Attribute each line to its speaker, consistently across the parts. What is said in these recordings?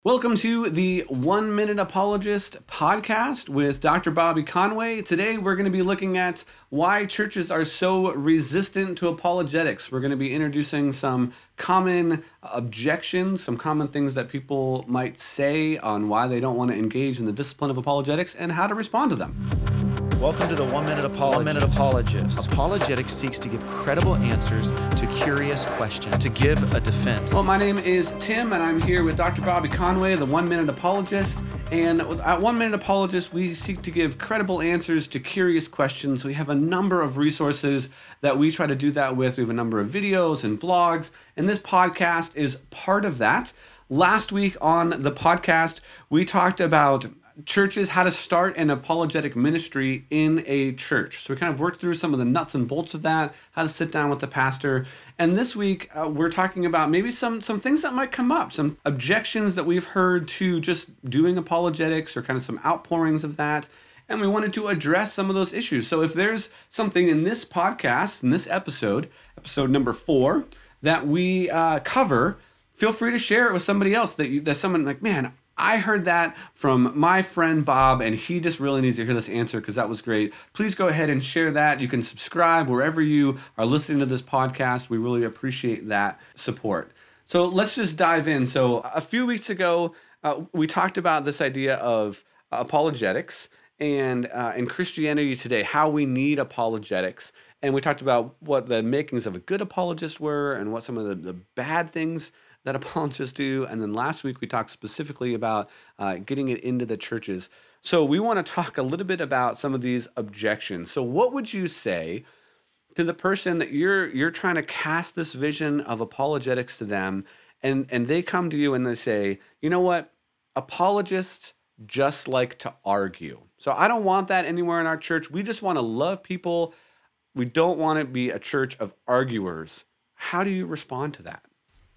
Speaker 1: Welcome to the 1 Minute Apologist podcast with Dr. Bobby Conway. Today we're going to be looking at why churches are so resistant to apologetics. We're going to be introducing some common objections, some common things that people might say on why they don't want to engage in the discipline of apologetics and how to respond to them.
Speaker 2: Welcome to the 1 Minute Apologist. 1 Minute Apologist. Apologetics seeks to give credible answers to curious questions, to give a defense.
Speaker 1: Well, my name is Tim, and I'm here with Dr. Bobby Conway, the 1 Minute Apologist. And at 1 Minute Apologist, we seek to give credible answers to curious questions. We have a number of resources that we try to do that with. We have a number of videos and blogs, and this podcast is part of that. Last week on the podcast, we talked about churches, how to start an apologetic ministry in a church. So we kind of worked through some of the nuts and bolts of that, how to sit down with the pastor. And this week, we're talking about maybe some things that might come up, some objections that we've heard to just doing apologetics or kind of some outpourings of that. And we wanted to address some of those issues. So if there's something in this podcast, in this episode number 4, that we cover, feel free to share it with somebody else that someone like, man, I heard that from my friend Bob, and he just really needs to hear this answer because that was great. Please go ahead and share that. You can subscribe wherever you are listening to this podcast. We really appreciate that support. So let's just dive in. So a few weeks ago, we talked about this idea of apologetics and in Christianity today, how we need apologetics. And we talked about what the makings of a good apologist were and what some of the bad things that apologists do. And then last week we talked specifically about getting it into the churches. So we want to talk a little bit about some of these objections. So what would you say to the person that you're trying to cast this vision of apologetics to them, and they come to you and they say, you know what, apologists just like to argue. So I don't want that anywhere in our church. We just want to love people. We don't want to be a church of arguers. How do you respond to that?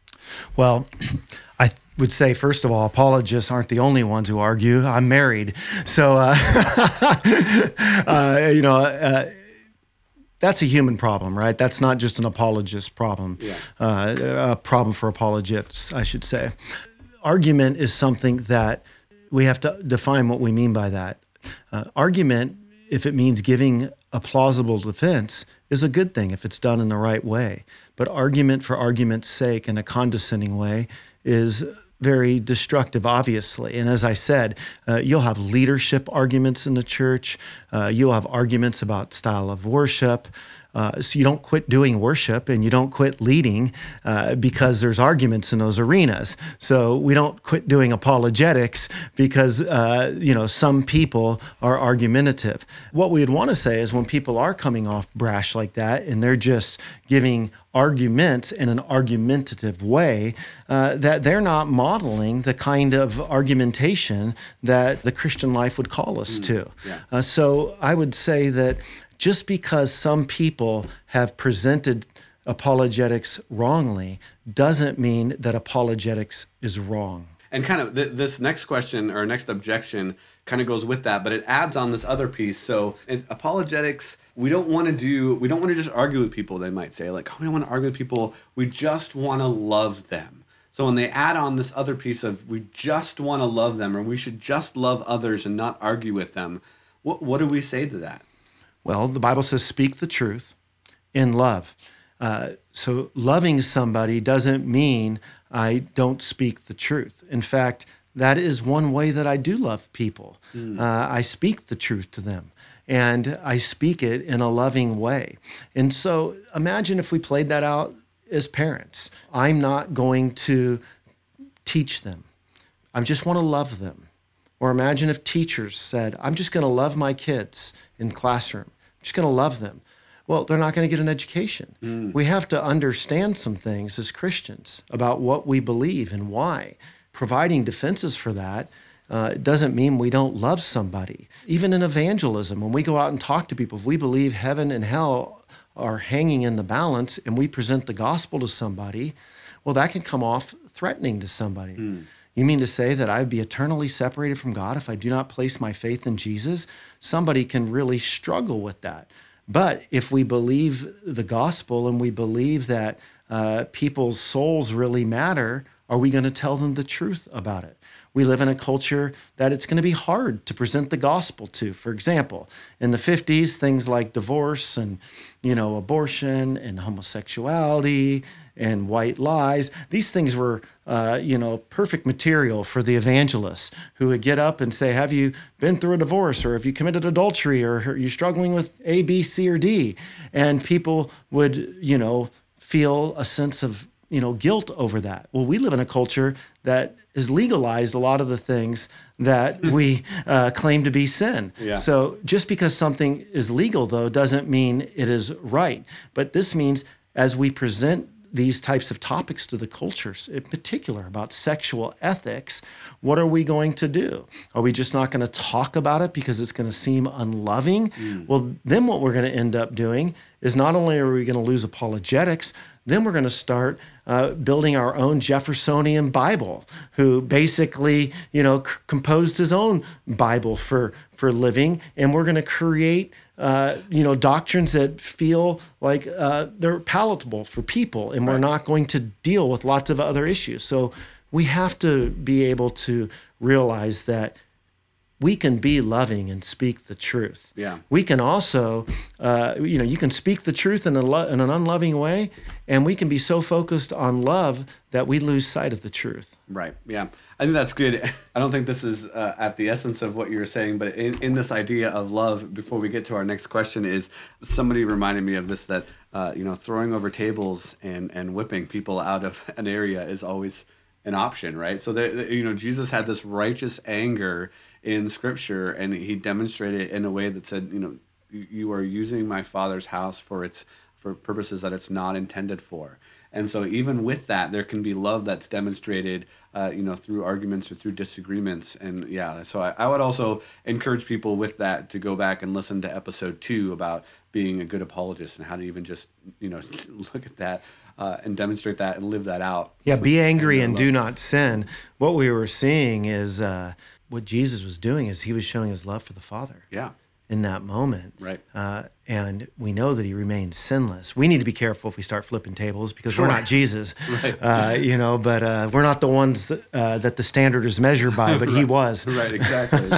Speaker 2: Well, I would say, first of all, apologists aren't the only ones who argue. I'm married. So, that's a human problem, right? That's not just an apologist problem, a problem for apologists, I should say. Argument is something that we have to define what we mean by that. Argument, if it means giving a plausible defense, is a good thing if it's done in the right way. But argument for argument's sake in a condescending way is very destructive, obviously. And as I said, you'll have leadership arguments in the church. You'll have arguments about style of worship. So you don't quit doing worship and you don't quit leading because there's arguments in those arenas. So we don't quit doing apologetics because, some people are argumentative. What we would want to say is when people are coming off brash like that and they're just giving arguments in an argumentative way, that they're not modeling the kind of argumentation that the Christian life would call us to. Yeah. So I would say that just because some people have presented apologetics wrongly doesn't mean that apologetics is wrong.
Speaker 1: And kind of this next question or next objection kind of goes with that, but it adds on this other piece. So in apologetics, we don't want to just argue with people, they might say. Like, we don't want to argue with people. We just want to love them. So when they add on this other piece of we just want to love them, or we should just love others and not argue with them, what do we say to that?
Speaker 2: Well, the Bible says, speak the truth in love. So loving somebody doesn't mean I don't speak the truth. In fact, that is one way that I do love people. I speak the truth to them, and I speak it in a loving way. And so imagine if we played that out as parents. I'm not going to teach them. I just want to love them. Or imagine if teachers said, I'm just going to love my kids in classroom. I'm just going to love them. Well, they're not going to get an education. We have to understand some things as Christians about what we believe and why. Providing defenses for that doesn't mean we don't love somebody. Even in evangelism, when we go out and talk to people, if we believe heaven and hell are hanging in the balance and we present the gospel to somebody, well, that can come off threatening to somebody. You mean to say that I would be eternally separated from God if I do not place my faith in Jesus? Somebody can really struggle with that. But if we believe the gospel and we believe that people's souls really matter, Are we going to tell them the truth about it? We live in a culture that it's going to be hard to present the gospel to. For example, in the 50s, things like divorce and, abortion and homosexuality and white lies, these things were, perfect material for the evangelists who would get up and say, have you been through a divorce, or have you committed adultery, or are you struggling with A, B, C, or D? And people would, feel a sense of guilt over that. Well, we live in a culture that has legalized a lot of the things that we claim to be sin.
Speaker 1: Yeah.
Speaker 2: So just because something is legal, though, doesn't mean it is right. But this means as we present these types of topics to the cultures, in particular about sexual ethics, what are we going to do? Are we just not going to talk about it because it's going to seem unloving? Well, then what we're going to end up doing is not only are we going to lose apologetics, then we're going to start building our own Jeffersonian Bible, who basically, composed his own Bible for living, and we're going to create doctrines that feel like they're palatable for people, and we're not going to deal with lots of other issues. So we have to be able to realize that we can be loving and speak the truth.
Speaker 1: Yeah.
Speaker 2: We can also, you can speak the truth in an unloving way, and we can be so focused on love that we lose sight of the truth.
Speaker 1: Right. Yeah. I think that's good. I don't think this is at the essence of what you were saying, but in this idea of love, before we get to our next question, is somebody reminded me of this, that, throwing over tables and whipping people out of an area is always an option, right? So Jesus had this righteous anger in Scripture, and he demonstrated it in a way that said, you are using my Father's house for purposes that it's not intended for. And so even with that, there can be love that's demonstrated, through arguments or through disagreements. And so I would also encourage people with that to go back and listen to episode 2 about being a good apologist and how to even just, look at that and demonstrate that and live that out.
Speaker 2: Yeah, be angry and do not sin. What we were seeing is what Jesus was doing is he was showing his love for the Father.
Speaker 1: Yeah.
Speaker 2: In that moment.
Speaker 1: Right.
Speaker 2: And we know that he remains sinless. We need to be careful if we start flipping tables because we're not Jesus,
Speaker 1: right.
Speaker 2: But we're not the ones that the standard is measured by, but he was.
Speaker 1: Right, exactly.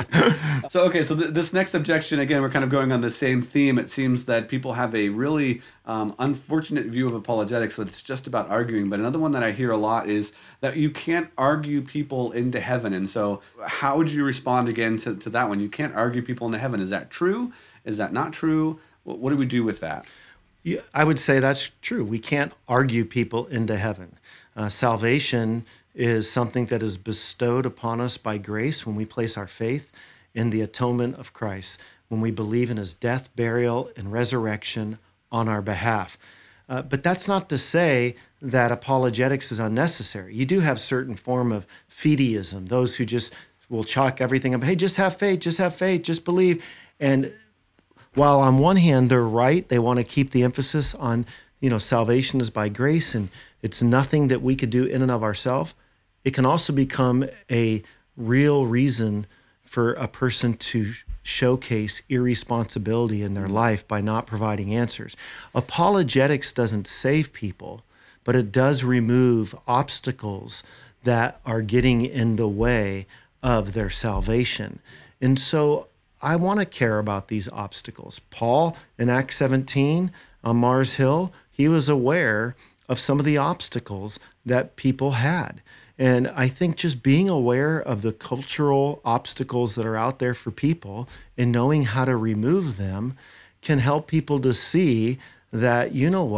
Speaker 1: So this next objection, again, we're kind of going on the same theme. It seems that people have a really unfortunate view of apologetics, that it's just about arguing. But another one that I hear a lot is that you can't argue people into heaven. And so how would you respond again to that one? You can't argue people into heaven. Is that true? Is that not true? What do we do with that?
Speaker 2: Yeah, I would say that's true. We can't argue people into heaven. Salvation is something that is bestowed upon us by grace when we place our faith in the atonement of Christ, when we believe in his death, burial, and resurrection on our behalf. But that's not to say that apologetics is unnecessary. You do have certain form of fideism, those who just will chalk everything up. Hey, just have faith, just believe. And while on one hand they're right, they want to keep the emphasis on, salvation is by grace and it's nothing that we could do in and of ourselves, it can also become a real reason for a person to showcase irresponsibility in their life by not providing answers. Apologetics doesn't save people, but it does remove obstacles that are getting in the way of their salvation. And so I want to care about these obstacles. Paul, in Acts 17 on Mars Hill, he was aware of some of the obstacles that people had. And I think just being aware of the cultural obstacles that are out there for people and knowing how to remove them can help people to see that,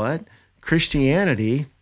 Speaker 2: Christianity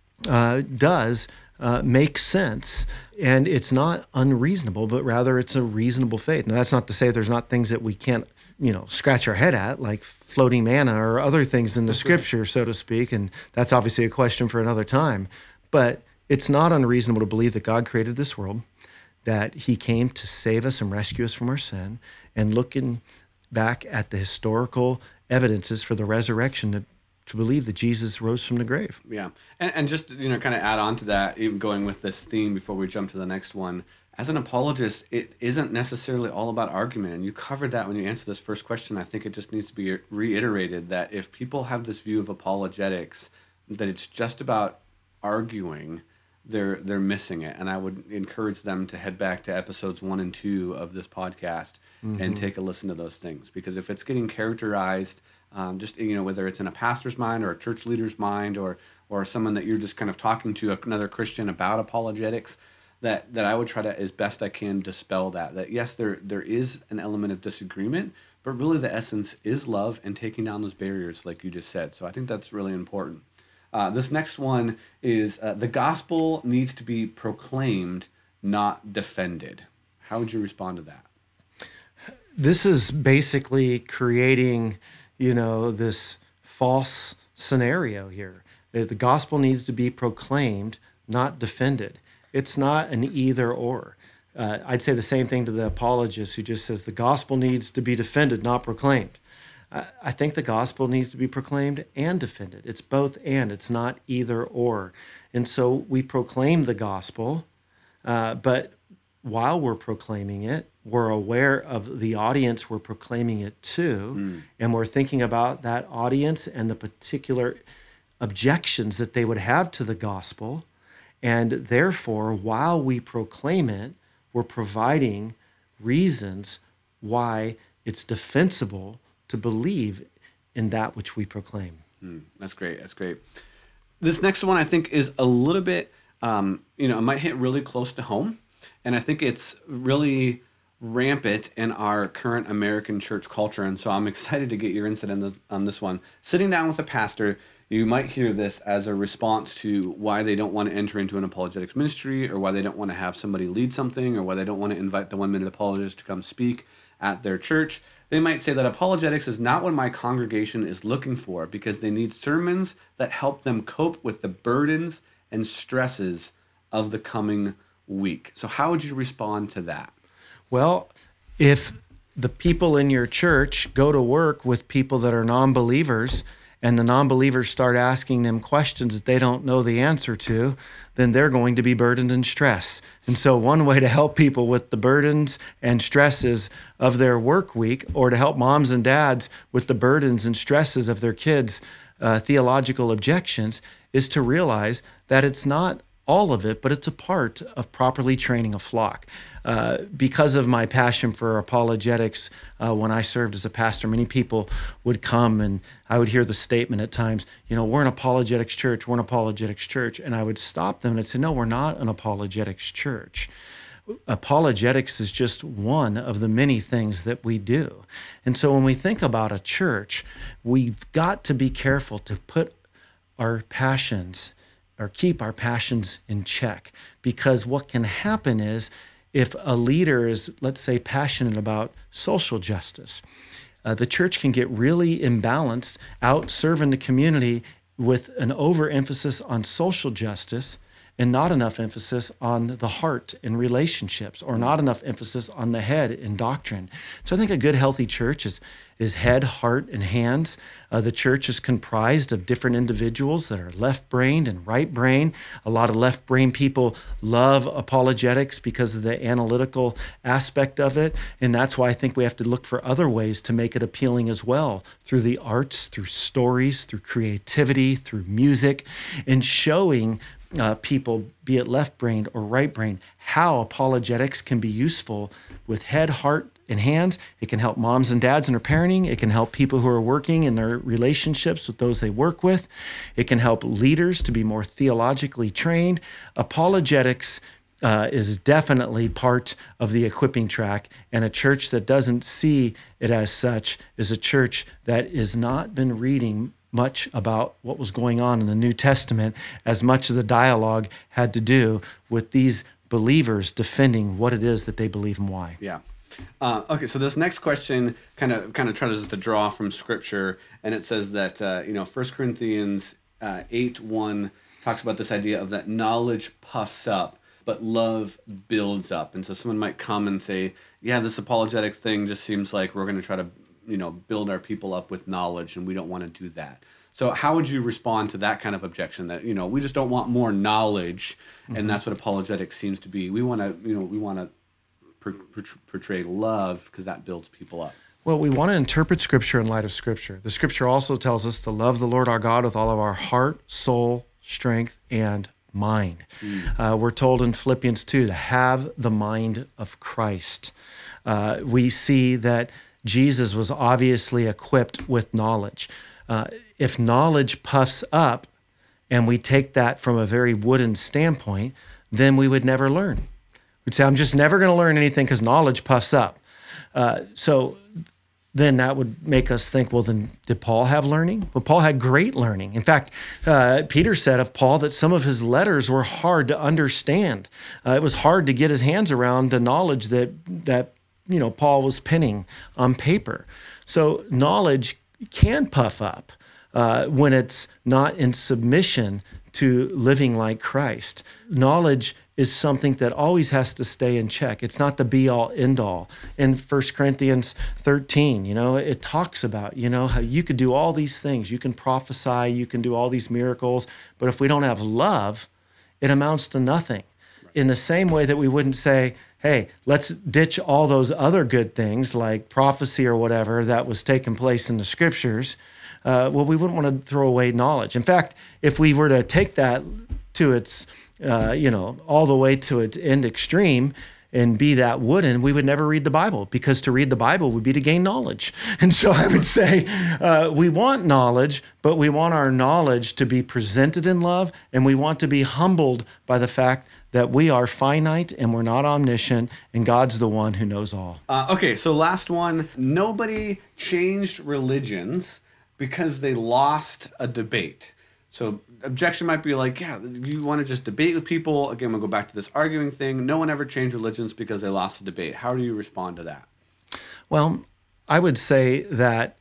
Speaker 2: does make sense, and it's not unreasonable, but rather it's a reasonable faith. Now, that's not to say there's not things that we can't, scratch our head at, like floating manna or other things in the Scripture, so to speak, and that's obviously a question for another time. But it's not unreasonable to believe that God created this world, that he came to save us and rescue us from our sin, and looking back at the historical evidences for the resurrection to believe that Jesus rose from the grave.
Speaker 1: Yeah. And just, kind of add on to that, even going with this theme before we jump to the next one, as an apologist, it isn't necessarily all about argument. And you covered that when you answered this first question. I think it just needs to be reiterated that if people have this view of apologetics, that it's just about arguing, they're missing it. And I would encourage them to head back to episodes 1 and 2 of this podcast and take a listen to those things. Because if it's getting characterized, just, whether it's in a pastor's mind or a church leader's mind or someone that you're just kind of talking to, another Christian about apologetics, that I would try to, as best I can, dispel that yes, there is an element of disagreement, but really the essence is love and taking down those barriers, like you just said. So I think that's really important. This next one is the gospel needs to be proclaimed, not defended. How would you respond to that?
Speaker 2: This is basically creating, this false scenario here. The gospel needs to be proclaimed, not defended. It's not an either or. I'd say the same thing to the apologist who just says the gospel needs to be defended, not proclaimed. I think the gospel needs to be proclaimed and defended. It's both and. It's not either or. And so we proclaim the gospel, but while we're proclaiming it, we're aware of the audience we're proclaiming it to, and we're thinking about that audience and the particular objections that they would have to the gospel. And therefore, while we proclaim it, we're providing reasons why it's defensible to believe in that which we proclaim.
Speaker 1: That's great. That's great. This next one I think is a little bit, it might hit really close to home. And I think it's really rampant in our current American church culture. And so I'm excited to get your insight on this one. Sitting down with a pastor, you might hear this as a response to why they don't want to enter into an apologetics ministry, or why they don't want to have somebody lead something, or why they don't want to invite the 1 Minute Apologist to come speak at their church. They might say that apologetics is not what my congregation is looking for, because they need sermons that help them cope with the burdens and stresses of the coming week. So how would you respond to that?
Speaker 2: Well, if the people in your church go to work with people that are non-believers, and the non-believers start asking them questions that they don't know the answer to, then they're going to be burdened and stressed. And so one way to help people with the burdens and stresses of their work week, or to help moms and dads with the burdens and stresses of their kids' theological objections, is to realize that it's not all of it, but it's a part of properly training a flock. Because of my passion for apologetics, when I served as a pastor, many people would come and I would hear the statement at times, we're an apologetics church, we're an apologetics church. And I would stop them and I'd say, no, we're not an apologetics church. Apologetics is just one of the many things that we do. And so when we think about a church, we've got to be careful to put our passions or keep our passions in check, because what can happen is if a leader is, let's say, passionate about social justice, the church can get really imbalanced out serving the community with an overemphasis on social justice and not enough emphasis on the heart in relationships, or not enough emphasis on the head in doctrine. So I think a good, healthy church is head, heart, and hands. The church is comprised of different individuals that are left-brained and right-brained. A lot of left-brained people love apologetics because of the analytical aspect of it, and that's why I think we have to look for other ways to make it appealing as well, through the arts, through stories, through creativity, through music, and showing people, be it left-brained or right-brained, how apologetics can be useful with head, heart, and hands. It can help moms and dads in their parenting. It can help people who are working in their relationships with those they work with. It can help leaders to be more theologically trained. Apologetics is definitely part of the equipping track, and a church that doesn't see it as such is a church that has not been reading much about what was going on in the New Testament, as much of the dialogue had to do with these believers defending what it is that they believe and why.
Speaker 1: Yeah. Okay, so this next question kind of tries to draw from Scripture, and it says that 1 Corinthians 8:1 talks about this idea of that knowledge puffs up, but love builds up. And so someone might come and say, yeah, this apologetics thing just seems like we're going to try to build our people up with knowledge, and we don't want to do that. So how would you respond to that kind of objection that, we just don't want more knowledge, and that's what apologetics seems to be. We want to portray love because that builds people up.
Speaker 2: Well, we want to interpret Scripture in light of Scripture. The Scripture also tells us to love the Lord our God with all of our heart, soul, strength, and mind. We're told in Philippians 2 to have the mind of Christ. We see that Jesus was obviously equipped with knowledge. If knowledge puffs up, and we take that from a very wooden standpoint, then we would never learn. We'd say, I'm just never going to learn anything because knowledge puffs up. So then that would make us think, well, then did Paul have learning? Well, Paul had great learning. In fact, Peter said of Paul that some of his letters were hard to understand. It was hard to get his hands around the knowledge that Paul was penning on paper. So knowledge can puff up when it's not in submission to living like Christ. Knowledge is something that always has to stay in check. It's not the be-all, end-all. In 1 Corinthians 13, it talks about, how you could do all these things. You can prophesy, you can do all these miracles, but if we don't have love, it amounts to nothing. In the same way that we wouldn't say, hey, let's ditch all those other good things like prophecy or whatever that was taking place in the scriptures. Well, we wouldn't want to throw away knowledge. In fact, if we were to take that to its, all the way to its end extreme and be that wooden, we would never read the Bible, because to read the Bible would be to gain knowledge. And so I would say we want knowledge, but we want our knowledge to be presented in love, and we want to be humbled by the fact that we are finite and we're not omniscient, and God's the one who knows all.
Speaker 1: Okay, so last one. Nobody changed religions because they lost a debate. So objection might be like, yeah, you want to just debate with people. Again, we'll go back to this arguing thing. No one ever changed religions because they lost a debate. How do you respond to that?
Speaker 2: Well, I would say that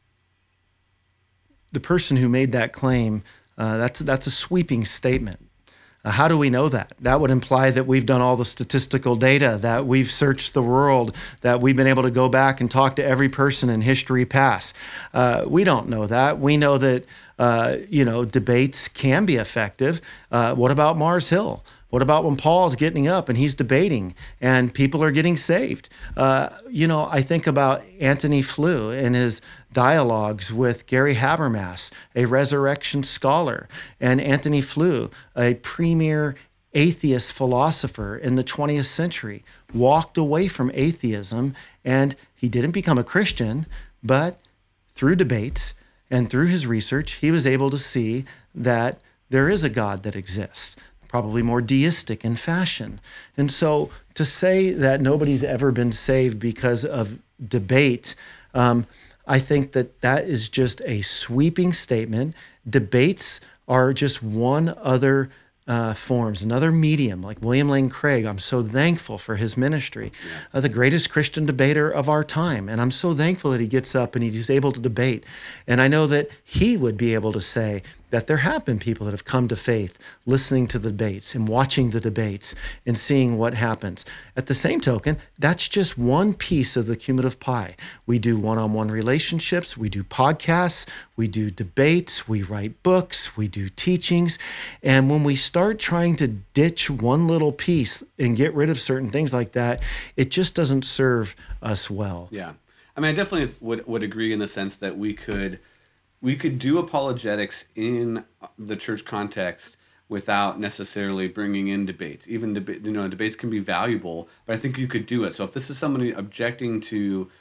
Speaker 2: the person who made that claim, that's a sweeping statement. How do we know that? That would imply that we've done all the statistical data, that we've searched the world, that we've been able to go back and talk to every person in history past. We don't know that. We know that, debates can be effective. What about Mars Hill? What about when Paul's getting up and he's debating and people are getting saved? I think about Antony Flew and his dialogues with Gary Habermas, a resurrection scholar, and Antony Flew, a premier atheist philosopher in the 20th century, walked away from atheism, and he didn't become a Christian, but through debates and through his research, he was able to see that there is a God that exists, probably more deistic in fashion. And so to say that nobody's ever been saved because of debate, I think that is just a sweeping statement. Debates are just one other forms, another medium, like William Lane Craig. I'm so thankful for his ministry, the greatest Christian debater of our time. And I'm so thankful that he gets up and he's able to debate. And I know that he would be able to say that there have been people that have come to faith listening to the debates and watching the debates and seeing what happens. At the same token, that's just one piece of the cumulative pie. We do one-on-one relationships, we do podcasts, we do debates, we write books, we do teachings. And when we start trying to ditch one little piece and get rid of certain things like that, it just doesn't serve us well.
Speaker 1: Yeah. I mean, I definitely would agree in the sense that we could do apologetics in the church context without necessarily bringing in debates. Even debates can be valuable, but I think you could do it. So if this is somebody objecting to,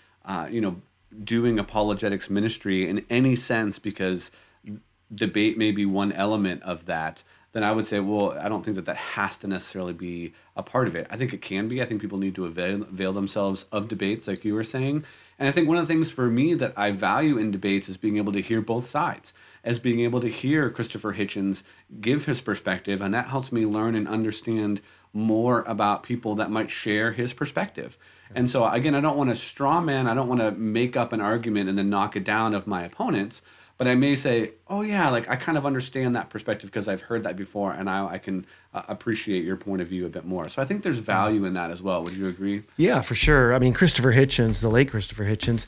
Speaker 1: doing apologetics ministry in any sense because debate may be one element of that, then I would say, well, I don't think that has to necessarily be a part of it. I think it can be. I think people need to avail themselves of debates, like you were saying. And I think one of the things for me that I value in debates is being able to hear both sides, as being able to hear Christopher Hitchens give his perspective, and that helps me learn and understand more about people that might share his perspective. And so, again, I don't want to straw man, I don't want to make up an argument and then knock it down of my opponents, but I may say, oh yeah, like I kind of understand that perspective because I've heard that before, and I can appreciate your point of view a bit more. So I think there's value in that as well. Would you agree?
Speaker 2: Yeah, for sure. I mean, Christopher Hitchens, the late Christopher Hitchens,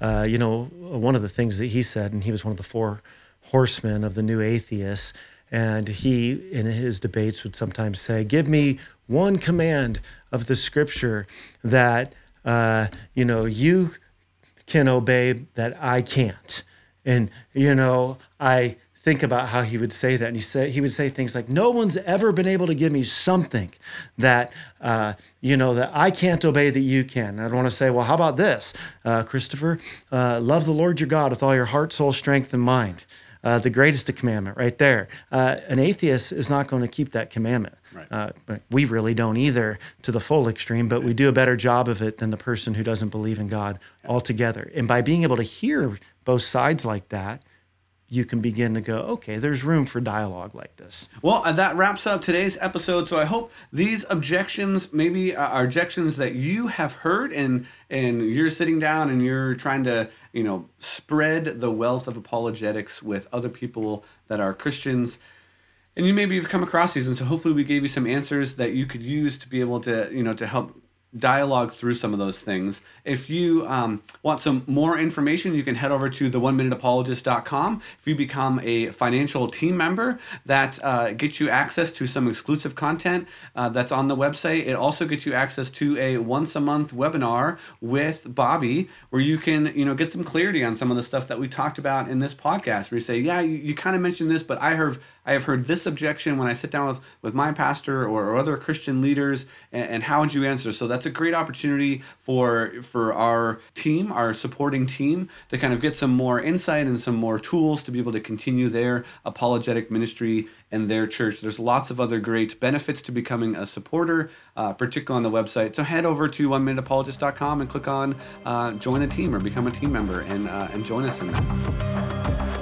Speaker 2: one of the things that he said, and he was one of the four horsemen of the new atheists, and he, in his debates, would sometimes say, give me one command of the scripture that, you can obey that I can't. And, I think about how he would say that. And he would say things like, no one's ever been able to give me something that, that I can't obey that you can. And I'd want to say, well, how about this, Christopher? Love the Lord your God with all your heart, soul, strength, and mind. The greatest commandment right there. An atheist is not going to keep that commandment.
Speaker 1: Right.
Speaker 2: But we really don't either to the full extreme, but we do a better job of it than the person who doesn't believe in God altogether. And by being able to hear both sides like that, you can begin to go, okay, there's room for dialogue like this.
Speaker 1: Well, that wraps up today's episode. So I hope these objections maybe are objections that you have heard and you're sitting down and you're trying to, spread the wealth of apologetics with other people that are Christians. And you maybe have come across these. And so hopefully we gave you some answers that you could use to be able to, to help dialogue through some of those things. If you want some more information, you can head over to the1minuteapologist.com. If you become a financial team member, that gets you access to some exclusive content that's on the website. It also gets you access to a once-a-month webinar with Bobby, where you can get some clarity on some of the stuff that we talked about in this podcast, where you say, yeah, you kind of mentioned this, but I have heard this objection when I sit down with my pastor or other Christian leaders, and how would you answer? So that's a great opportunity for our team, our supporting team, to kind of get some more insight and some more tools to be able to continue their apologetic ministry and their church. There's lots of other great benefits to becoming a supporter, particularly on the website. So head over to oneminuteapologist.com and click on join the team or become a team member and join us in that.